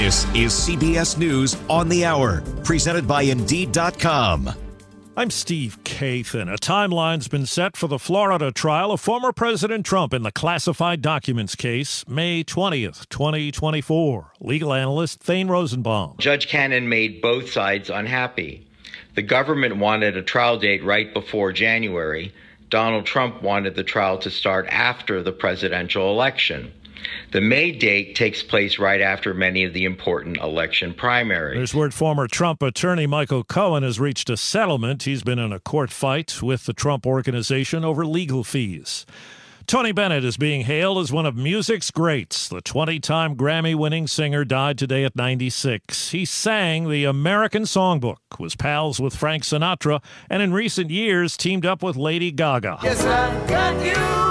This is CBS News on the Hour, presented by Indeed.com. I'm Steve Kathan. A timeline's been set for the Florida trial of former President Trump in the classified documents case, May 20th, 2024. Legal analyst Thane Rosenbaum. Judge Cannon made both sides unhappy. The government wanted a trial date right before January. Donald Trump wanted the trial to start after the presidential election. The May date takes place right after many of the important election primaries. There's word former Trump attorney Michael Cohen has reached a settlement. He's been in a court fight with the Trump Organization over legal fees. Tony Bennett is being hailed as one of music's greats. The 20-time Grammy-winning singer died today at 96. He sang the American Songbook, was pals with Frank Sinatra, and in recent years teamed up with Lady Gaga. Yes, I've got you.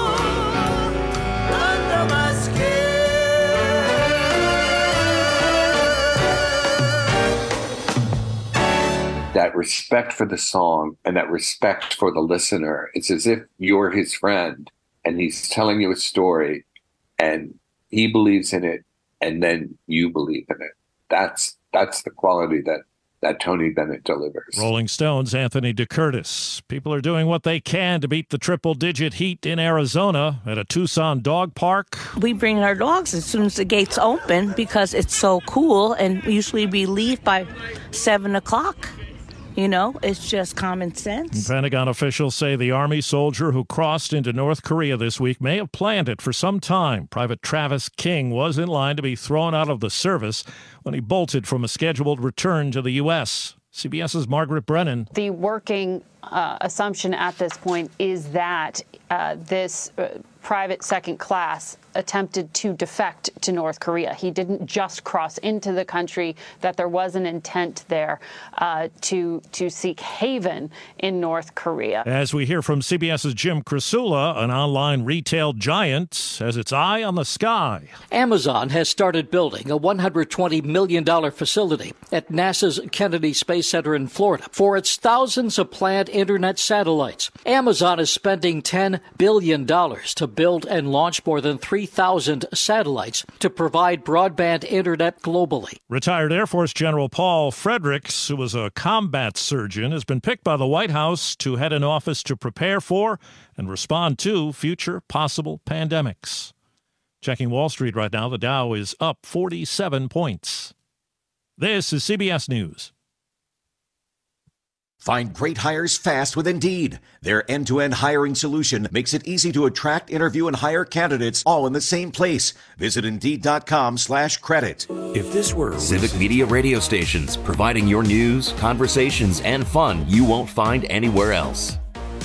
That respect for the song and that respect for the listener. It's as if you're his friend and he's telling you a story and he believes in it and then you believe in it. That's the quality that Tony Bennett delivers. Rolling Stone's Anthony DeCurtis. People are doing what they can to beat the triple-digit heat in Arizona at a Tucson dog park. We bring our dogs as soon as the gates open because it's so cool, and usually we leave by 7 o'clock. You know, it's just common sense. Pentagon officials say the Army soldier who crossed into North Korea this week may have planned it for some time. Private Travis King was in line to be thrown out of the service when he bolted from a scheduled return to the U.S. CBS's Margaret Brennan. The working assumption at this point is that this private second class attempted to defect to North Korea. He didn't just cross into the country, that there was an intent there to seek haven in North Korea. As we hear from CBS's Jim Krasula, an online retail giant has its eye on the sky. Amazon has started building a $120 million facility at NASA's Kennedy Space Center in Florida for its thousands of planned internet satellites. Amazon is spending $10 billion to build and launch more than 3,000 satellites to provide broadband internet globally. Retired Air Force General Paul Fredericks, who was a combat surgeon, has been picked by the White House to head an office to prepare for and respond to future possible pandemics. Checking Wall Street right now, the Dow is up 47 points. This is CBS News. Find great hires fast with Indeed. Their end-to-end hiring solution makes it easy to attract, interview, and hire candidates all in the same place. Visit Indeed.com/credit. If this were Civic Media radio stations, providing your news, conversations, and fun you won't find anywhere else.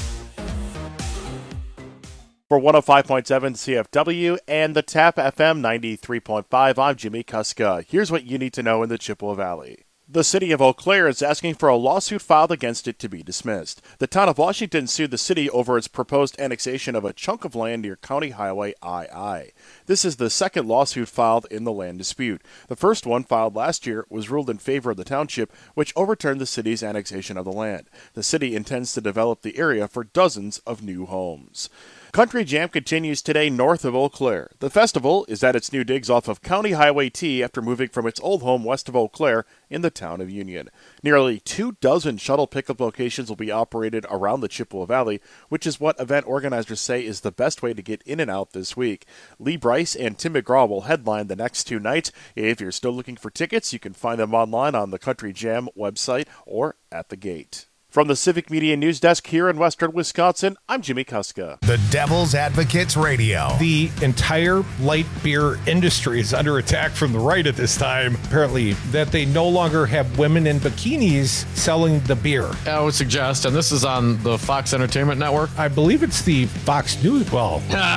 For 105.7 CFW and the TAP FM 93.5, I'm Jimmy Kuska. Here's what you need to know in the Chippewa Valley. The city of Eau Claire is asking for a lawsuit filed against it to be dismissed. The town of Washington sued the city over its proposed annexation of a chunk of land near County Highway II. This is the second lawsuit filed in the land dispute. The first one, filed last year, was ruled in favor of the township, which overturned the city's annexation of the land. The city intends to develop the area for dozens of new homes. Country Jam continues today north of Eau Claire. The festival is at its new digs off of County Highway T after moving from its old home west of Eau Claire in the town of Union. Nearly 24 shuttle pickup locations will be operated around the Chippewa Valley, which is what event organizers say is the best way to get in and out this week. Lee Bryce and Tim McGraw will headline the next two nights. If you're still looking for tickets, you can find them online on the Country Jam website or at the gate. From the Civic Media News Desk here in Western Wisconsin, I'm Jimmy Kuska. The Devil's Advocates Radio. The entire light beer industry is under attack from the right at this time, apparently, that they no longer have women in bikinis selling the beer. I would suggest, and this is on the Fox Entertainment Network? I believe it's the Fox News. Well,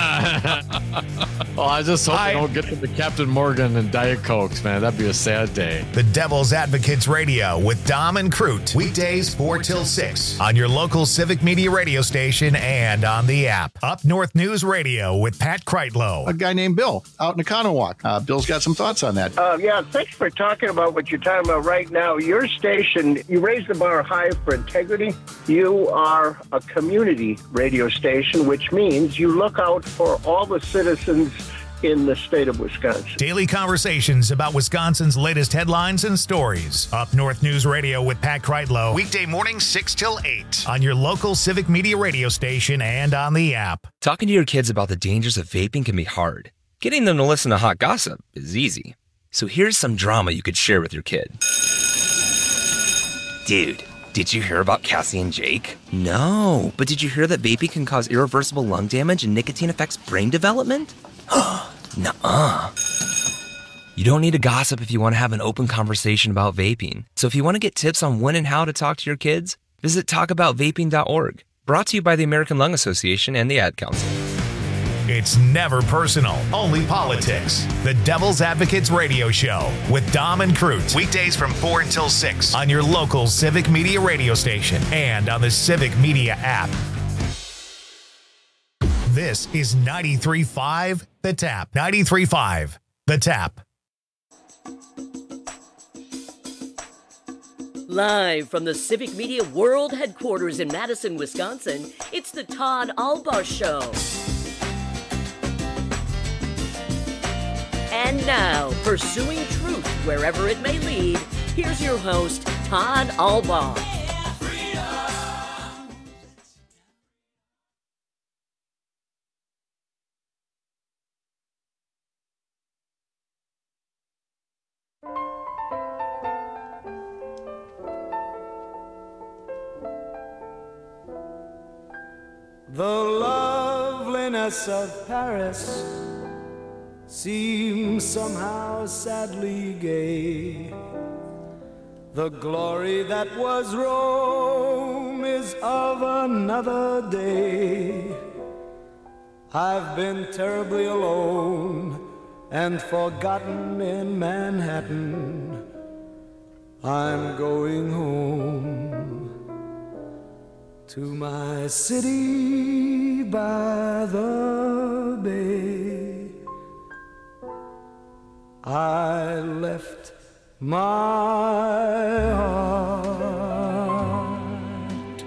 I just hope they don't get to the Captain Morgan and Diet Cokes, man. That'd be a sad day. The Devil's Advocates Radio with Dom and Crute. Weekdays 4 till 6 on your local Civic Media radio station and on the app. Up North News Radio with Pat Kreitlow. A guy named Bill out in Economowoc. Bill's got some thoughts on that. Yeah, thanks for talking about what you're talking about right now. Your station, you raise the bar high for integrity. You are a community radio station, which means you look out for all the citizens in the state of Wisconsin. Daily conversations about Wisconsin's latest headlines and stories. Up North News Radio with Pat Kreitlow. Weekday mornings 6 till 8 on your local Civic Media radio station and on the app. Talking to your kids about the dangers of vaping can be hard. Getting them to listen to hot gossip is easy. So here's some drama you could share with your kid. Dude, did you hear about Cassie and Jake? No, but did you hear that vaping can cause irreversible lung damage and nicotine affects brain development? Nuh-uh. You don't need to gossip if you want to have an open conversation about vaping. So if you want to get tips on when and how to talk to your kids, visit talkaboutvaping.org. Brought to you by the American Lung Association and the Ad Council. It's never personal, only politics. The Devil's Advocates Radio Show with Dom and Crute. Weekdays from 4 until 6 on your local Civic Media radio station and on the Civic Media app. This is 93.5 The Tap. 93.5 The Tap. Live from the Civic Media World Headquarters in Madison, Wisconsin, it's the Todd Albaugh Show. And now, pursuing truth wherever it may lead, here's your host, Todd Albaugh. The loveliness of Paris seems somehow sadly gay. The glory that was Rome is of another day. I've been terribly alone and forgotten in Manhattan. I'm going home to my city by the bay. I left my heart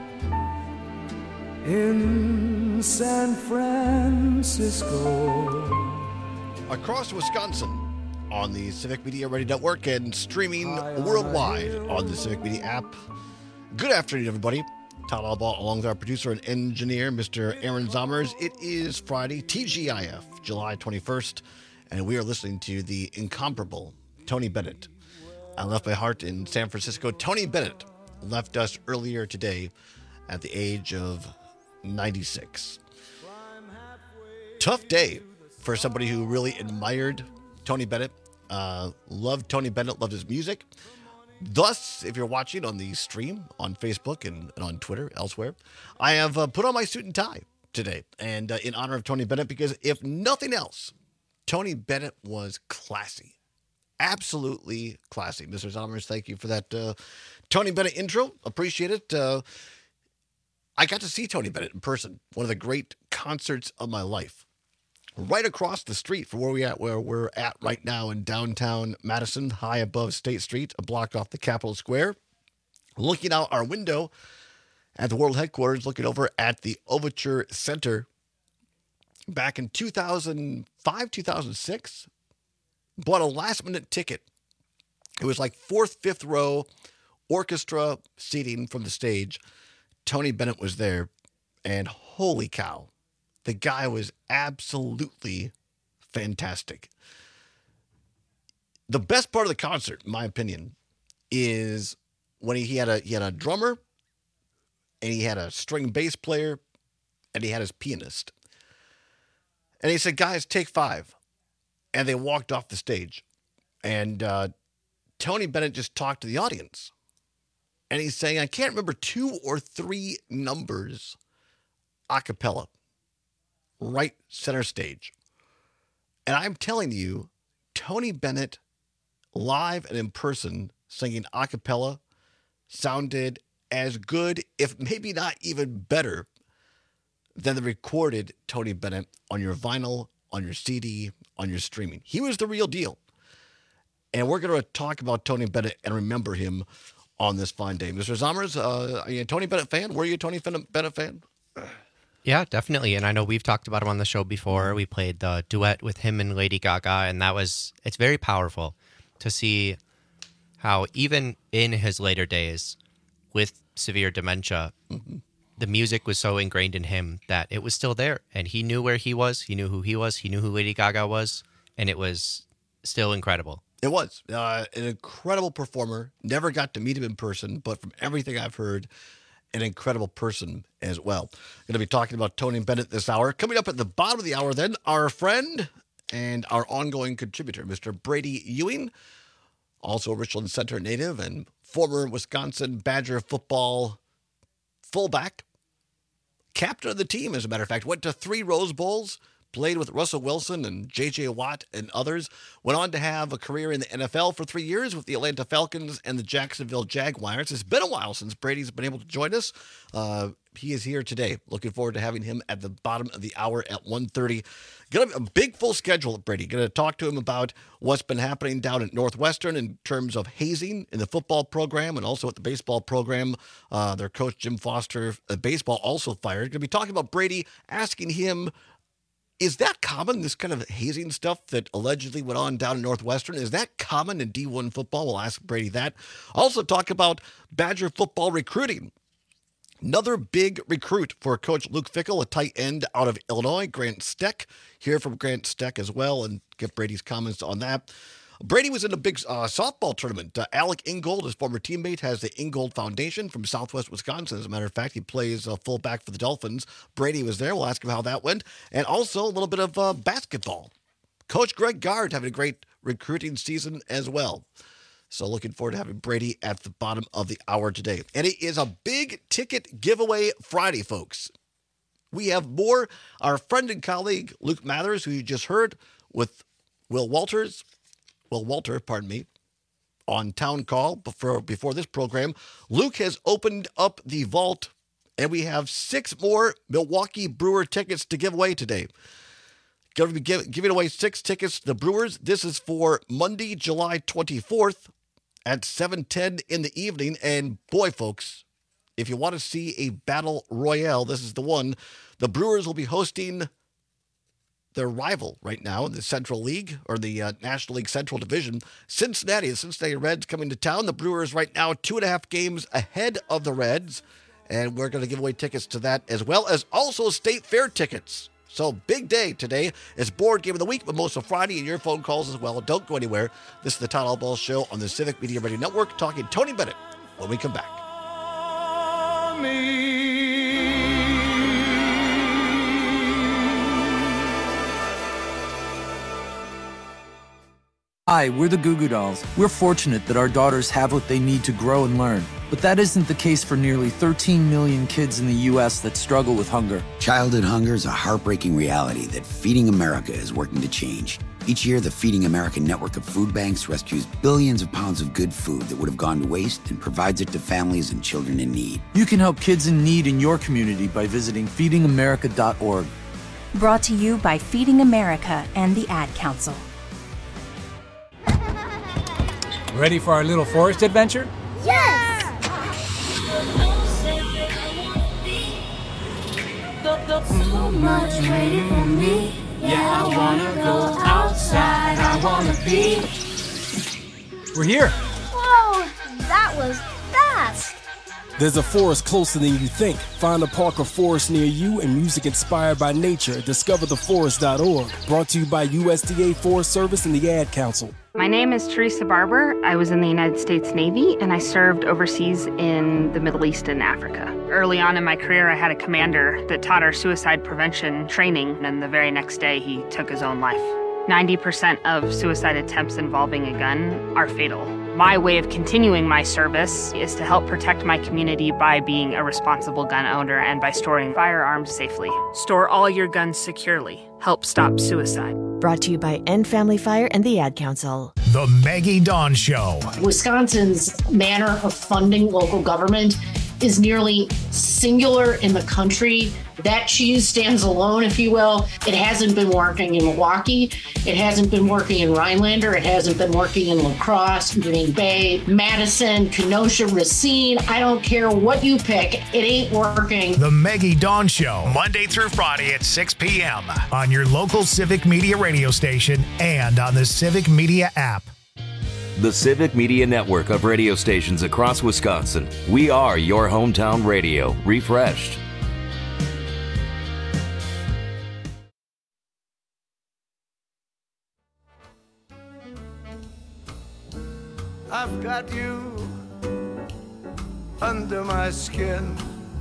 in San Francisco. Across Wisconsin on the Civic Media Radio Network and streaming worldwide on the Civic Media app. Good afternoon, everybody. Todd Albaugh along with our producer and engineer, Mr. Aaron Zommers. It is Friday, TGIF, July 21st, and we are listening to the incomparable Tony Bennett. I left my heart in San Francisco. Tony Bennett left us earlier today at the age of 96. Tough day for somebody who really admired Tony Bennett, loved Tony Bennett, loved his music. Thus, if you're watching on the stream on Facebook and on Twitter, elsewhere, I have put on my suit and tie today, and in honor of Tony Bennett, because if nothing else, Tony Bennett was classy. Absolutely classy. Mr. Zommers, thank you for that Tony Bennett intro. Appreciate it. I got to see Tony Bennett in person, one of the great concerts of my life. Right across the street from where we're at right now in downtown Madison, high above State Street, a block off the Capitol Square. Looking out our window at the world headquarters, looking over at the Overture Center. Back in 2005, 2006, bought a last-minute ticket. It was like fourth, fifth row, orchestra seating from the stage. Tony Bennett was there, and holy cow. The guy was absolutely fantastic. The best part of the concert, in my opinion, is when he had a drummer, and he had a string bass player, and he had his pianist. And he said, "Guys, take 5." And they walked off the stage. And Tony Bennett just talked to the audience. And he's saying, I can't remember 2 or 3 numbers a cappella. Right center stage. And I'm telling you, Tony Bennett, live and in person, singing a cappella, sounded as good, if maybe not even better, than the recorded Tony Bennett on your vinyl, on your CD, on your streaming. He was the real deal. And we're going to talk about Tony Bennett and remember him on this fine day. Mr. Zommers, are you a Tony Bennett fan? Were you a Tony Bennett fan? Yeah, definitely. And I know we've talked about him on the show before. We played the duet with him and Lady Gaga, and it's very powerful to see how even in his later days with severe dementia, the music was so ingrained in him that it was still there. And he knew where he was. He knew who he was. He knew who Lady Gaga was. And it was still incredible. It was an incredible performer. Never got to meet him in person, but from everything I've heard, an incredible person as well. Going to be talking about Tony Bennett this hour. Coming up at the bottom of the hour then, our friend and our ongoing contributor, Mr. Brady Ewing, also a Richland Center native and former Wisconsin Badger football fullback, captain of the team, as a matter of fact, went to 3 Rose Bowls, played with Russell Wilson and J.J. Watt and others, went on to have a career in the NFL for 3 years with the Atlanta Falcons and the Jacksonville Jaguars. It's been a while since Brady's been able to join us. He is here today. Looking forward to having him at the bottom of the hour at 1:30. Going to have a big full schedule at Brady. Going to talk to him about what's been happening down at Northwestern in terms of hazing in the football program and also at the baseball program. Their coach, Jim Foster, baseball also fired. Going to be talking about Brady, asking him, is that common, this kind of hazing stuff that allegedly went on down in Northwestern? Is that common in D1 football? We'll ask Brady that. Also talk about Badger football recruiting. Another big recruit for Coach Luke Fickell, a tight end out of Illinois, Grant Steck. Hear from Grant Steck as well and get Brady's comments on that. Brady was in a big softball tournament. Alec Ingold, his former teammate, has the Ingold Foundation from Southwest Wisconsin. As a matter of fact, he plays fullback for the Dolphins. Brady was there. We'll ask him how that went. And also a little bit of basketball. Coach Greg Gard having a great recruiting season as well. So looking forward to having Brady at the bottom of the hour today. And it is a big ticket giveaway Friday, folks. We have more. Our friend and colleague, Luke Mathers, who you just heard, with Will Walter, on Town Call before this program. Luke has opened up the vault, and we have 6 more Milwaukee Brewer tickets to give away today. Going to be giving away 6 tickets to the Brewers. This is for Monday, July 24th at 7:10 in the evening. And boy, folks, if you want to see a battle royale, this is the one. The Brewers will be hosting their rival right now in the Central League, or the National League Central Division, Cincinnati. The Cincinnati Reds coming to town. The Brewers right now 2.5 games ahead of the Reds, and we're going to give away tickets to that, as well as also State Fair tickets. So big day today. It's board game of the week, but most of Friday, and your phone calls as well. Don't go anywhere. This is the Todd Albaugh Show on the Civic Media Radio Network, talking Tony Bennett when we come back. Hi, we're the Goo Goo Dolls. We're fortunate that our daughters have what they need to grow and learn. But that isn't the case for nearly 13 million kids in the U.S. that struggle with hunger. Childhood hunger is a heartbreaking reality that Feeding America is working to change. Each year, the Feeding America network of food banks rescues billions of pounds of good food that would have gone to waste and provides it to families and children in need. You can help kids in need in your community by visiting feedingamerica.org. Brought to you by Feeding America and the Ad Council. Ready for our little forest adventure? Yes! So much waiting for me. Yeah, I wanna go outside. I wanna be. We're here. Whoa, that was fast. There's a forest closer than you think. Find a park or forest near you and music inspired by nature. DiscoverTheForest.org. Brought to you by USDA Forest Service and the Ad Council. My name is Teresa Barber. I was in the United States Navy, and I served overseas in the Middle East and Africa. Early on in my career, I had a commander that taught our suicide prevention training, and the very next day, he took his own life. 90% of suicide attempts involving a gun are fatal. My way of continuing my service is to help protect my community by being a responsible gun owner and by storing firearms safely. Store all your guns securely. Help stop suicide. Brought to you by End Family Fire and the Ad Council. The Maggie Dawn Show. Wisconsin's manner of funding local government is nearly singular in the country. That cheese stands alone, if you will. It hasn't been working in Milwaukee. It hasn't been working in Rhinelander. It hasn't been working in La Crosse, Green Bay, Madison, Kenosha, Racine. I don't care what you pick. It ain't working. The Maggie Dawn Show, Monday through Friday at 6 p.m. on your local Civic Media radio station and on the Civic Media app. The Civic Media network of radio stations across Wisconsin. We are your hometown radio, refreshed. I've got you under my skin.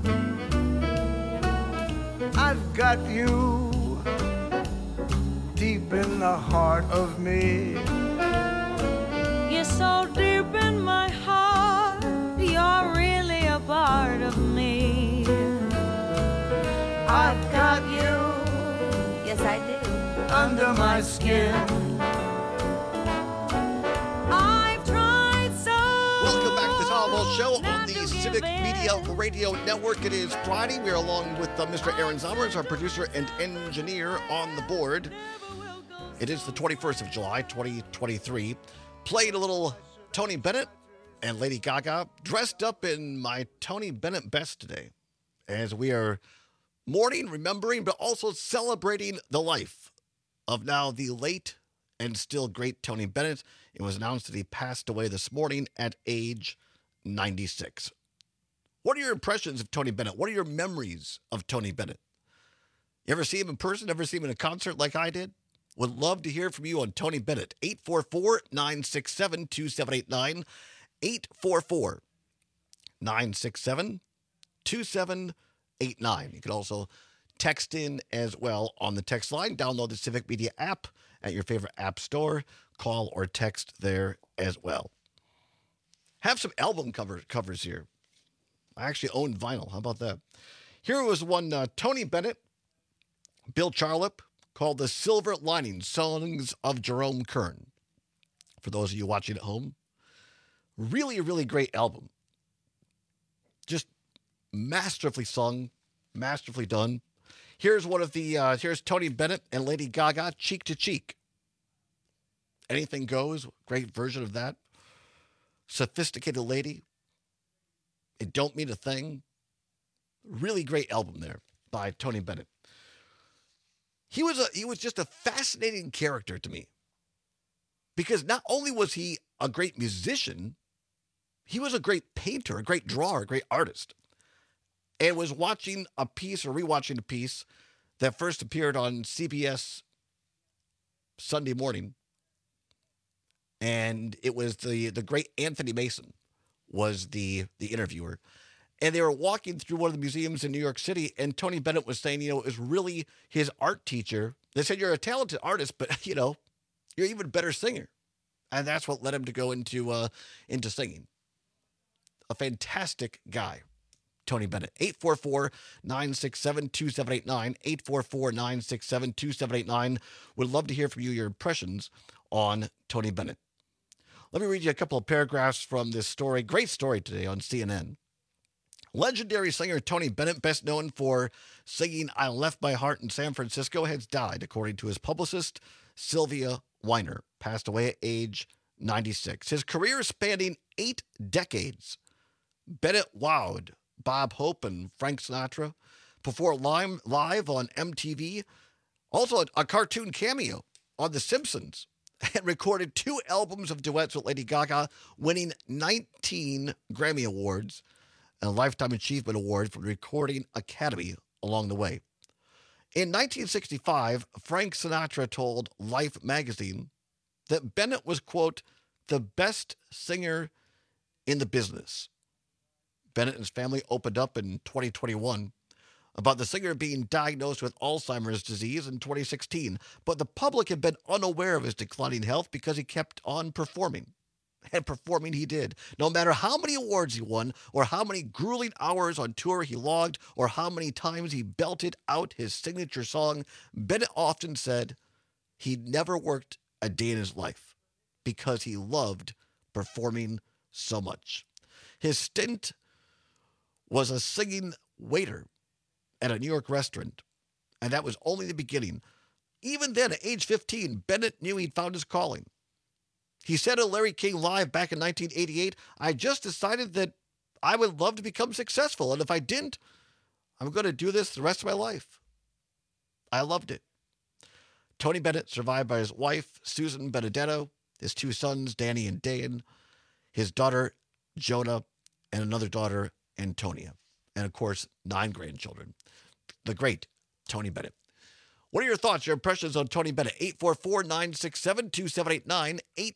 I've got you deep in the heart of me. You're so deep in my heart, you're really a part of me. I've got you, yes I do, under my skin. I've tried so. Welcome back to the Tom Ball Show on the Civic Media Radio Network. It is Friday. We are along with Mr. Aaron Zommers, our producer and engineer on the board. It is the 21st of July, 2023. Played a little Tony Bennett and Lady Gaga, dressed up in my Tony Bennett best today, as we are mourning, remembering, but also celebrating the life of now the late and still great Tony Bennett. It was announced that he passed away this morning at age 96. What are your impressions of Tony Bennett? What are your memories of Tony Bennett? You ever see him in person? Ever see him in a concert like I did? Would love to hear from you on Tony Bennett. 844-967-2789. 844-967-2789. You can also text in as well on the text line. Download the Civic Media app at your favorite app store. Call or text there as well. Have some album covers here. I actually own vinyl. How about that? Here was one, Tony Bennett, Bill Charlap, called The Silver Lining, Songs of Jerome Kern. For those of you watching at home, really, really great album. Just masterfully sung, masterfully done. Here's one of the, here's Tony Bennett and Lady Gaga, Cheek to Cheek. Anything Goes, great version of that. Sophisticated Lady, It Don't Mean a Thing. Really great album there by Tony Bennett. He was just a fascinating character to me, because not only was he a great musician, he was a great painter, a great drawer, a great artist. And was watching a piece or rewatching a piece that first appeared on CBS Sunday morning. And it was the great Anthony Mason was the interviewer. And they were walking through one of the museums in New York City, and Tony Bennett was saying, it was really his art teacher. They said, you're a talented artist, but, you're even a better singer. And that's what led him to go into singing. A fantastic guy, Tony Bennett. 844-967-2789. 844-967-2789. Would love to hear from you, your impressions on Tony Bennett. Let me read you a couple of paragraphs from this story. Great story today on CNN. Legendary singer Tony Bennett, best known for singing I Left My Heart in San Francisco, has died, according to his publicist, Sylvia Weiner, passed away at age 96. His career spanning 8 decades. Bennett wowed Bob Hope and Frank Sinatra, performed live on MTV, also a cartoon cameo on The Simpsons, and recorded 2 albums of duets with Lady Gaga, winning 19 Grammy Awards and a Lifetime Achievement Award from the Recording Academy along the way. In 1965, Frank Sinatra told Life magazine that Bennett was, quote, the best singer in the business. Bennett and his family opened up in 2021 about the singer being diagnosed with Alzheimer's disease in 2016, but the public had been unaware of his declining health because he kept on performing. And performing he did. No matter how many awards he won, or how many grueling hours on tour he logged, or how many times he belted out his signature song, Bennett often said he never worked a day in his life because he loved performing so much. His stint was a singing waiter at a New York restaurant, and that was only the beginning. Even then, at age 15, Bennett knew he'd found his calling. He said to Larry King Live back in 1988, "I just decided that I would love to become successful, and if I didn't, I'm going to do this the rest of my life." I loved it. Tony Bennett, survived by his wife, Susan Benedetto, his 2 sons, Danny and Dan, his daughter, Jonah, and another daughter, Antonia, and of course, 9 grandchildren. The great Tony Bennett. What are your thoughts, your impressions on Tony Bennett? 844-967-2789,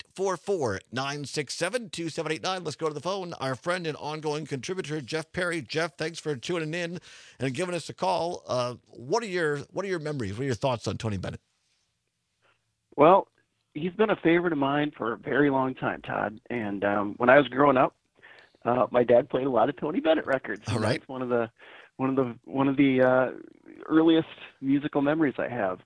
844-967-2789. Let's go to the phone. Our friend and ongoing contributor, Jeff Perry. Jeff, thanks for tuning in and giving us a call. What are your memories? What are your thoughts on Tony Bennett? Well, he's been a favorite of mine for a very long time, Todd. And when I was growing up, my dad played a lot of Tony Bennett records. All right. That's one of the earliest musical memories I have.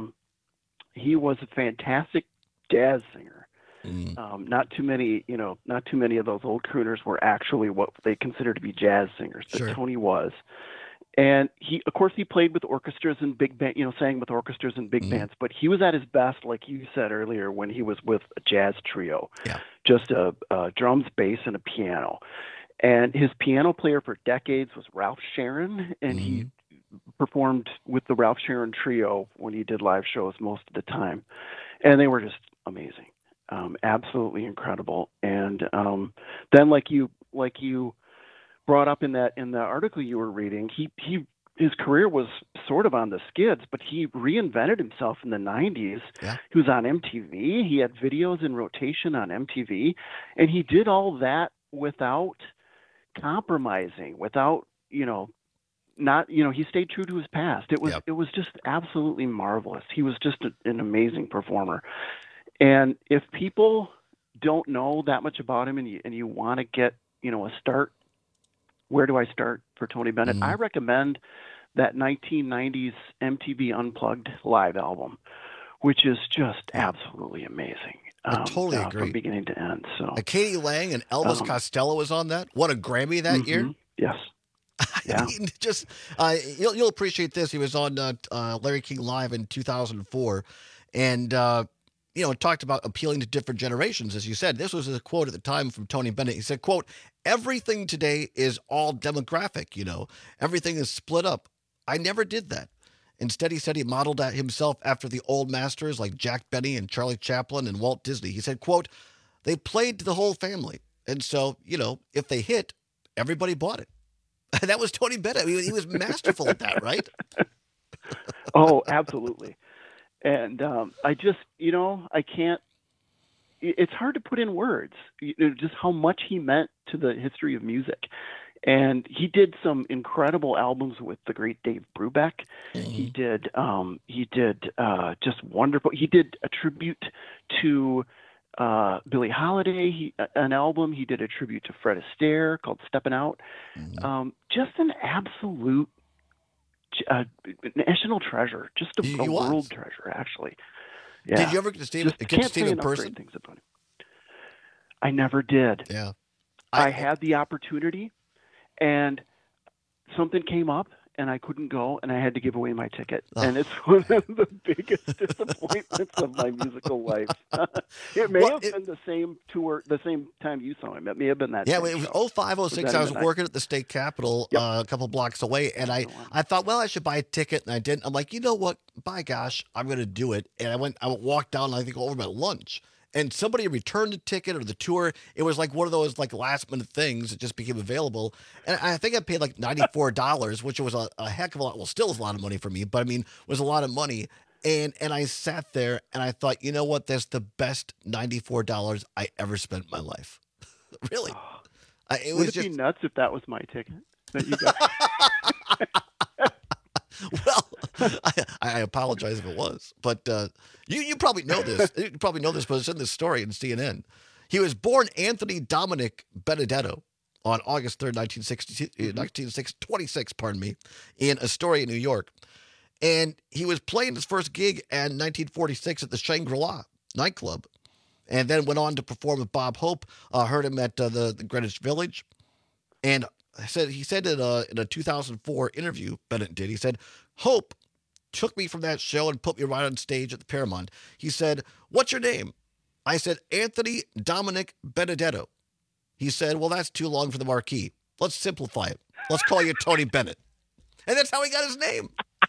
He was a fantastic jazz singer. Not too many of those old crooners were actually what they considered to be jazz singers, but Tony was. And he played with orchestras and big band, sang with orchestras and big bands, but he was at his best, like you said earlier, when he was with a jazz trio, just a drums, bass, and a piano. And his piano player for decades was Ralph Sharon, and he performed with the Ralph Sharon Trio when he did live shows most of the time. And they were just amazing, absolutely incredible. And then like you brought up in the article you were reading, his career was sort of on the skids, but he reinvented himself in the 90s. Yeah. He was on MTV. He had videos in rotation on MTV, and he did all that without compromising, without, he stayed true to his past. It was just absolutely marvelous. He was just an amazing performer. And if people don't know that much about him and you want to get, a start, where do I start for Tony Bennett? I recommend that 1990s MTV Unplugged live album, which is just absolutely amazing. I totally agree. From beginning to end. So Katie Lang and Elvis Costello was on that. Won a Grammy that year. Yes. Yeah. I mean, just you'll appreciate this. He was on Larry King Live in 2004, and talked about appealing to different generations. As you said, this was a quote at the time from Tony Bennett. He said, "Quote: Everything today is all demographic. Everything is split up. I never did that. Instead," he said, he modeled himself after the old masters like Jack Benny and Charlie Chaplin and Walt Disney. He said, quote, "They played to the whole family. And so, if they hit, everybody bought it." And that was Tony Bennett. He was masterful at that, right? Oh, absolutely. And I just, I can't, it's hard to put in words, just how much he meant to the history of music. And he did some incredible albums with the great Dave Brubeck. He did just wonderful. He did a tribute to Billie Holiday, an album. He did a tribute to Fred Astaire called Steppin' Out. Just an absolute national treasure, just a world treasure, actually. Yeah. Did you ever get to see him in person? Things about him. I never did. Yeah. I had the opportunity, and something came up, and I couldn't go, and I had to give away my ticket. And it's one of the biggest disappointments of my musical life. It may have been the same tour, the same time you saw him. It may have been that. Yeah, it was 05, 06. I was working at the state capitol a couple blocks away, and I thought, well, I should buy a ticket, and I didn't. I'm like, you know what? By gosh, I'm going to do it. And I walked down, and I think over my lunch. And somebody returned the ticket or the tour. It was like one of those like last minute things that just became available. And I think I paid like $94, which was a heck of a lot. Well, still is a lot of money for me, but I mean, was a lot of money. And I sat there and I thought, you know what? That's the best $94 I ever spent in my life. Really. Would it be nuts if that was my ticket that you got? Well, I apologize if it was, but you probably know this. You probably know this, but it's in this story in CNN. He was born Anthony Dominic Benedetto on August 3rd, 1926, in Astoria, New York. And he was playing his first gig in 1946 at the Shangri-La nightclub, and then went on to perform with Bob Hope. Heard him at the Greenwich Village. And he said in a 2004 interview, Bennett did, he said, Hope took me from that show and put me right on stage at the Paramount. He said, what's your name? I said, Anthony Dominic Benedetto. He said, well, that's too long for the marquee. Let's simplify it. Let's call you Tony Bennett. And that's how he got his name.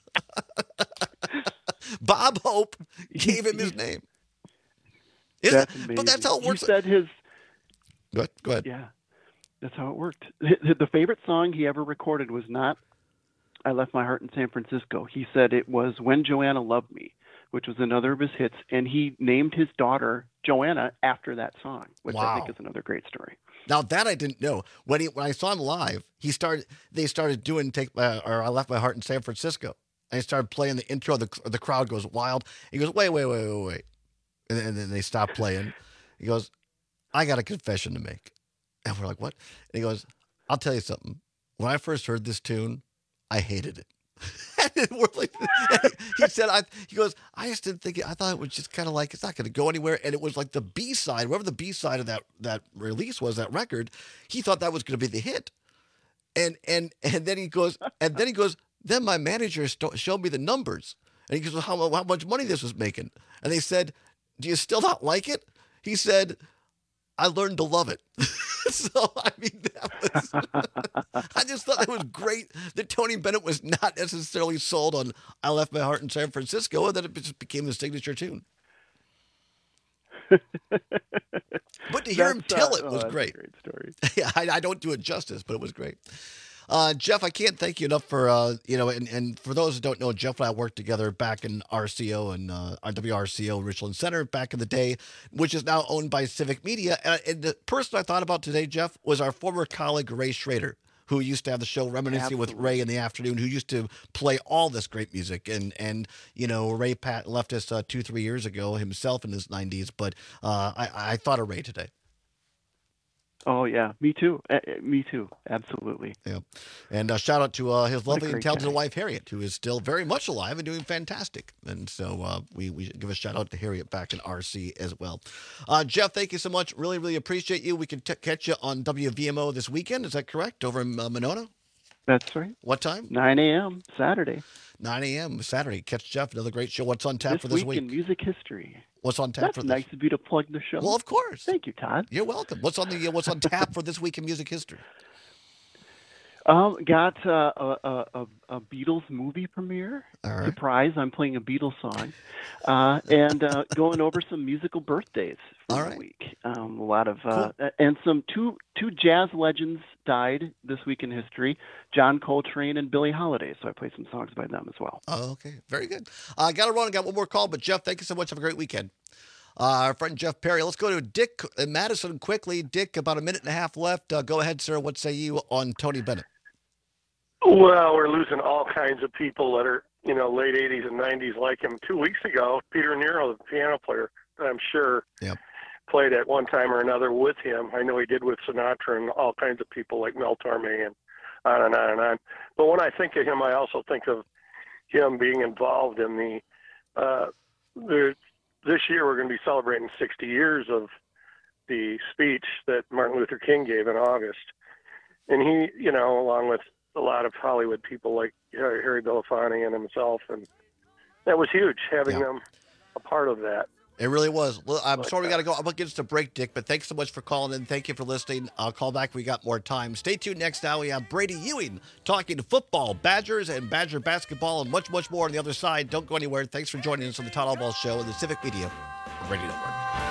Bob Hope gave him his name. But that's how it works. He said his... Go ahead. Yeah, that's how it worked. The favorite song he ever recorded was not I Left My Heart in San Francisco. He said it was When Joanna Loved Me, which was another of his hits, and he named his daughter Joanna after that song, which I think is another great story. Now that I didn't know. When I saw him live, they started doing I Left My Heart in San Francisco. And he started playing the intro. The crowd goes wild. He goes, wait. And then they stop playing. He goes, I got a confession to make. And we're like, what? And he goes, I'll tell you something. When I first heard this tune, I hated it. He said, he goes, I just didn't think it. I thought it was just kind of like, it's not going to go anywhere. And it was like the B-side, whatever the B-side of that release was, that record, he thought that was going to be the hit. And then he goes, then my manager showed me the numbers. And he goes, well, how much money this was making? And they said, do you still not like it? He said, I learned to love it. So, I mean, I just thought that was great that Tony Bennett was not necessarily sold on I Left My Heart in San Francisco, and that it just became the signature tune. But to hear him tell it was great. Great story. Yeah, I don't do it justice, but it was great. Jeff, I can't thank you enough for, and for those who don't know, Jeff and I worked together back in RCO and WRCO Richland Center back in the day, which is now owned by Civic Media. And the person I thought about today, Jeff, was our former colleague, Ray Schrader, who used to have the show Reminiscing with Ray in the afternoon, who used to play all this great music. And Ray Pat left us 2-3 years ago himself in his 90s, but I thought of Ray today. Oh, yeah. Me too. Me too. Absolutely. Yeah. And shout out to his lovely and talented wife, Harriet, who is still very much alive and doing fantastic. And so we give a shout out to Harriet back in RC as well. Jeff, thank you so much. Really, really appreciate you. We can catch you on WVMO this weekend. Is that correct? Over in Monona? That's right. What time? 9 a.m. Saturday. 9 a.m. Saturday. Catch Jeff. Another great show. What's on tap for this week? In music history. What's on tap for this? That's nice of you to plug the show. Well, of course. Thank you, Todd. You're welcome. What's on tap for this week in music history? Got a Beatles movie premiere. All right. Surprise! I'm playing a Beatles song, and going over some musical birthdays for the week. A lot of cool. And some two jazz legends died this week in history: John Coltrane and Billie Holiday. So I play some songs by them as well. Oh, okay, very good. I got to run. I got one more call, but Jeff, thank you so much. Have a great weekend. Our friend Jeff Perry. Let's go to Dick in Madison quickly. Dick, about a minute and a half left. Go ahead, sir. What say you on Tony Bennett? Well, we're losing all kinds of people that are, late 80s and 90s like him. 2 weeks ago, Peter Nero, the piano player, I'm sure played at one time or another with him. I know he did with Sinatra and all kinds of people like Mel Torme and on and on and on. But when I think of him, I also think of him being involved in this year we're going to be celebrating 60 years of the speech that Martin Luther King gave in August. And he, along with a lot of Hollywood people like Harry Belafonte and himself, and that was huge having them a part of that. It really was. Well, I'm sorry we got to go. I'm going to get us to break, Dick, but thanks so much for calling in. Thank you for listening. I'll call back when we got more time. Stay tuned. Next hour, we have Brady Ewing talking football, Badgers, and Badger basketball, and much, much more on the other side. Don't go anywhere. Thanks for joining us on the Todd Albaugh Show and the Civic Media Radio Network.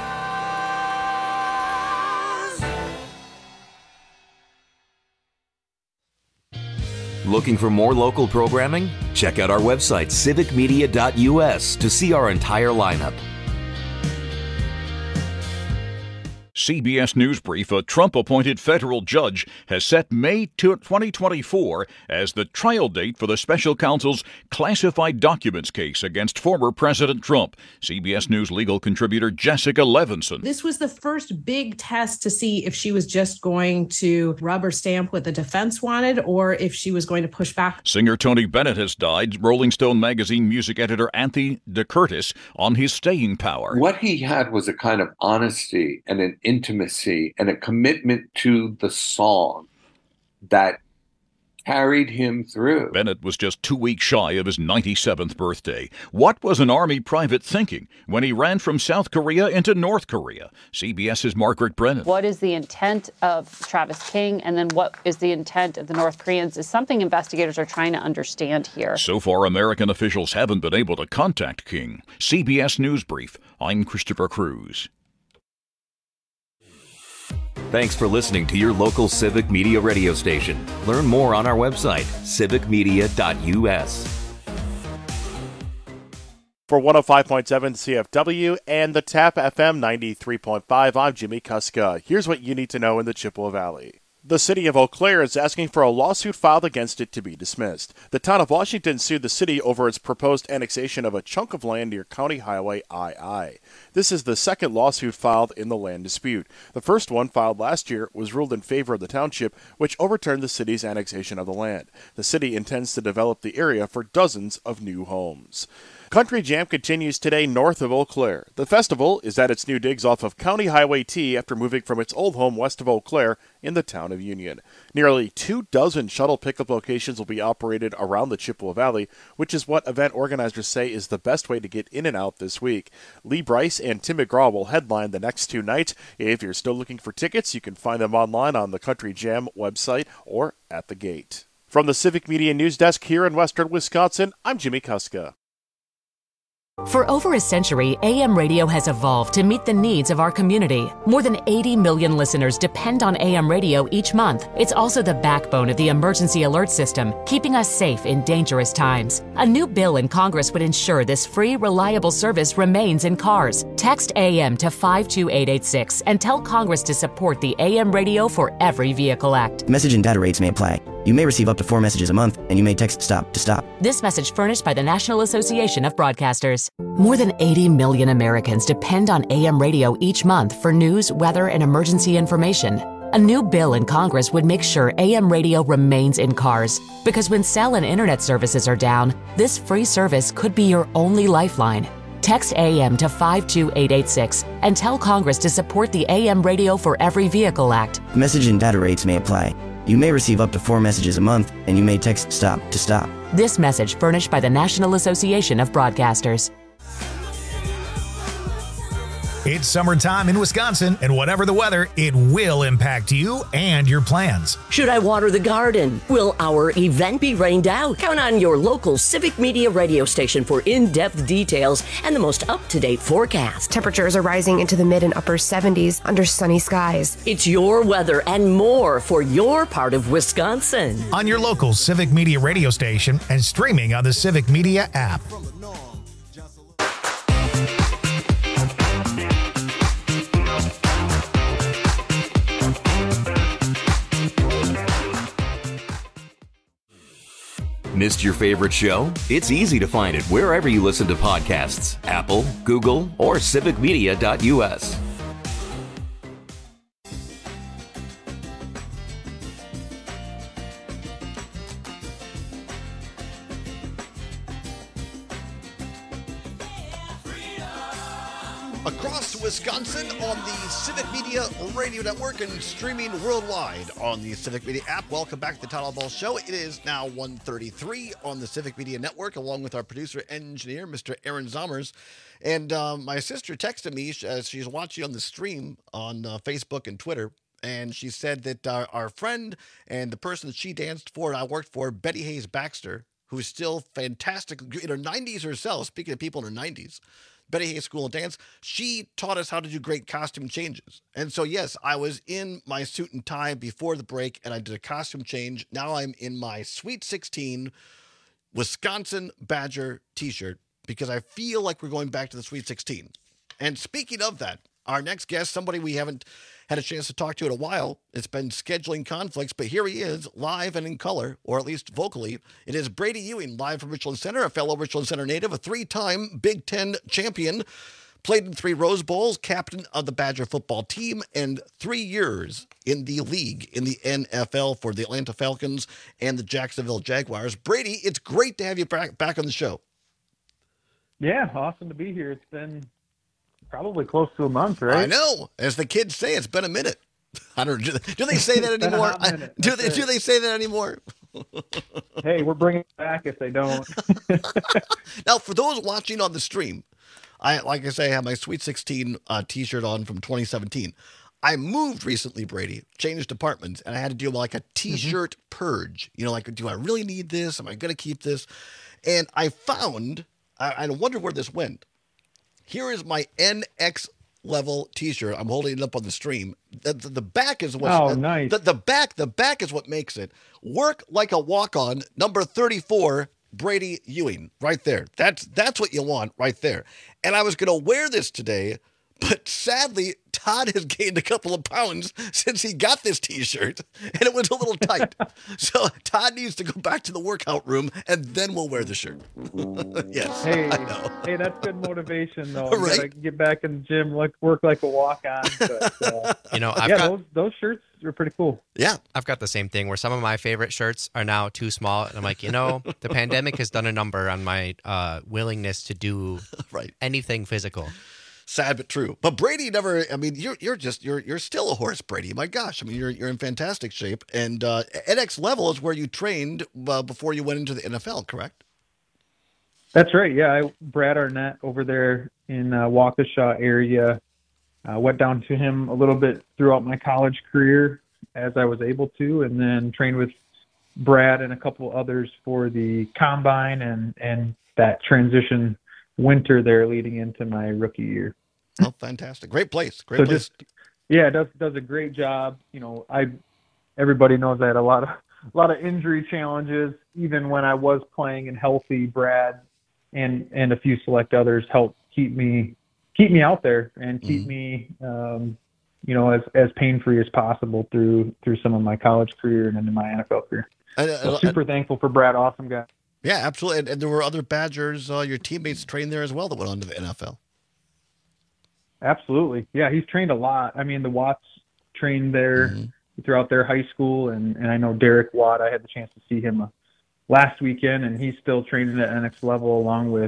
Looking for more local programming? Check out our website, civicmedia.us, to see our entire lineup. CBS News Brief, a Trump-appointed federal judge has set May 2024 as the trial date for the special counsel's classified documents case against former President Trump. CBS News legal contributor Jessica Levinson. This was the first big test to see if she was just going to rubber stamp what the defense wanted or if she was going to push back. Singer Tony Bennett has died. Rolling Stone magazine music editor Anthony DeCurtis on his staying power. What he had was a kind of honesty and an intimacy and a commitment to the song that carried him through. Bennett was just 2 weeks shy of his 97th birthday. What was an Army private thinking when he ran from South Korea into North Korea? CBS's Margaret Brennan. What is the intent of Travis King, and then what is the intent of the North Koreans is something investigators are trying to understand here. So far, American officials haven't been able to contact King. CBS News Brief. I'm Christopher Cruz. Thanks for listening to your local Civic Media radio station. Learn more on our website, civicmedia.us. For 105.7 CFW and the TAP FM 93.5, I'm Jimmy Kuska. Here's what you need to know in the Chippewa Valley. The city of Eau Claire is asking for a lawsuit filed against it to be dismissed. The town of Washington sued the city over its proposed annexation of a chunk of land near County Highway II. This is the second lawsuit filed in the land dispute. The first one, filed last year, was ruled in favor of the township, which overturned the city's annexation of the land. The city intends to develop the area for dozens of new homes. Country Jam continues today north of Eau Claire. The festival is at its new digs off of County Highway T after moving from its old home west of Eau Claire in the town of Union. Nearly 24 shuttle pickup locations will be operated around the Chippewa Valley, which is what event organizers say is the best way to get in and out this week. Lee Bryce and Tim McGraw will headline the next 2 nights. If you're still looking for tickets, you can find them online on the Country Jam website or at the gate. From the Civic Media News Desk here in Western Wisconsin, I'm Jimmy Kuska. For over a century, AM radio has evolved to meet the needs of our community. More than 80 million listeners depend on AM radio each month. It's also the backbone of the emergency alert system, keeping us safe in dangerous times. A new bill in Congress would ensure this free, reliable service remains in cars. Text AM to 52886 and tell Congress to support the AM Radio for Every Vehicle Act. Message and data rates may apply. You may receive up to 4 messages a month, and you may text STOP to stop. This message furnished by the National Association of Broadcasters. More than 80 million Americans depend on AM radio each month for news, weather, and emergency information. A new bill in Congress would make sure AM radio remains in cars, because when cell and internet services are down, this free service could be your only lifeline. Text AM to 52886 and tell Congress to support the AM Radio for Every Vehicle Act. Message and data rates may apply. You may receive up to 4 messages a month, and you may text STOP to stop. This message furnished by the National Association of Broadcasters. It's summertime in Wisconsin, and whatever the weather, it will impact you and your plans. Should I water the garden? Will our event be rained out? Count on your local Civic Media radio station for in-depth details and the most up-to-date forecast. Temperatures are rising into the mid and upper 70s under sunny skies. It's your weather and more for your part of Wisconsin. On your local Civic Media radio station and streaming on the Civic Media app. Missed your favorite show? It's easy to find it wherever you listen to podcasts. Apple, Google, or civicmedia.us. Across Wisconsin on the Civic Media Radio Network and streaming worldwide on the Civic Media app. Welcome back to the Todd Ball Show. It is now 1:33 on the Civic Media Network, along with our producer engineer, Mr. Aaron Zommers. And my sister texted me as she's watching on the stream on Facebook and Twitter, and she said that our friend and the person that she danced for and I worked for, Betty Hayes Baxter, who's still fantastic in her 90s herself, speaking of people in her 90s, Betty Hayes School of Dance, she taught us how to do great costume changes. And so, yes, I was in my suit and tie before the break, and I did a costume change. Now I'm in my Sweet 16 Wisconsin Badger t-shirt because I feel like we're going back to the Sweet 16. And speaking of that, our next guest, somebody we haven't had a chance to talk to in a while. It's been scheduling conflicts, but here he is, live and in color, or at least vocally. It is Brady Ewing, live from Richland Center, a fellow Richland Center native, a 3-time Big Ten champion, played in 3 Rose Bowls, captain of the Badger football team, and 3 years in the league in the NFL for the Atlanta Falcons and the Jacksonville Jaguars. Brady, it's great to have you back on the show. Yeah, awesome to be here. It's been probably close to a month, right? I know. As the kids say, it's been a minute. I don't know. Do they say that anymore? Do they say that anymore? Hey, we're bringing it back if they don't. Now, for those watching on the stream, like I say, I have my Sweet 16 T-shirt on from 2017. I moved recently, Brady, changed departments, and I had to do like a T-shirt purge. You know, like, do I really need this? Am I going to keep this? And I found, I wonder where this went. Here is my NX level T-shirt. I'm holding it up on the stream. The back is what's nice. The back is what makes it. Work like a walk-on, number 34, Brady Ewing, right there. That's what you want right there. And I was going to wear this today, but sadly, Todd has gained a couple of pounds since he got this T-shirt, and it was a little tight. So Todd needs to go back to the workout room, and then we'll wear the shirt. Yes, Hey, I know. hey, that's good motivation, though. Right. You gotta get back in the gym, work like a walk-on. But, You know, I've got those shirts are pretty cool. Yeah. I've got the same thing where some of my favorite shirts are now too small. And I'm like, the pandemic has done a number on my willingness to do anything physical. Sad but true. But Brady never. I mean, you're still a horse, Brady. My gosh, I mean, you're in fantastic shape. And NX level is where you trained before you went into the NFL, correct? That's right. Yeah, Brad Arnett over there in Waukesha area. Went down to him a little bit throughout my college career as I was able to, and then trained with Brad and a couple others for the combine and that transition winter there leading into my rookie year. Oh, fantastic. Great place. Great place. Does a great job. You know, everybody knows I had a lot of injury challenges. Even when I was playing and healthy, Brad and a few select others helped keep me out there and keep me, as pain-free as possible through some of my college career and into my NFL career. So super thankful for Brad. Awesome guy. Yeah, absolutely. And there were other Badgers, your teammates trained there as well that went on to the NFL. Absolutely. Yeah, he's trained a lot. I mean, the Watts trained there throughout their high school, and I know Derek Watt, I had the chance to see him last weekend, and he's still training at NX level along with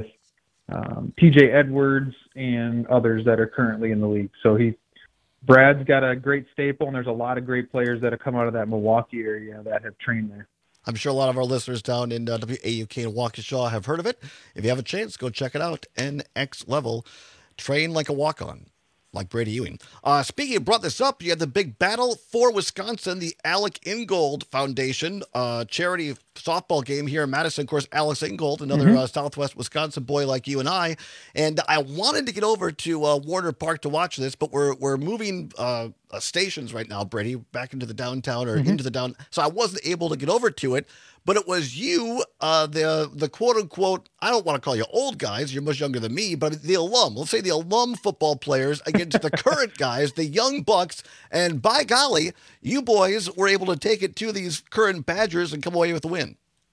TJ Edwards and others that are currently in the league. So Brad's got a great staple, and there's a lot of great players that have come out of that Milwaukee area that have trained there. I'm sure a lot of our listeners down in WAUK and Waukesha have heard of it. If you have a chance, go check it out. NX level. Train like a walk-on, like Brady Ewing. Speaking of, brought this up, you had the big battle for Wisconsin, the Alec Ingold Foundation charity softball game here in Madison. Of course, Alex Ingold, another Southwest Wisconsin boy like you and I. And I wanted to get over to Warner Park to watch this, but we're moving stations right now, Brady, back into the downtown or into the down. So I wasn't able to get over to it. But it was you, the quote-unquote, I don't want to call you old guys, you're much younger than me, but the alum, let's say the alum football players against the current guys, the young Bucks, and by golly, you boys were able to take it to these current Badgers and come away with a win.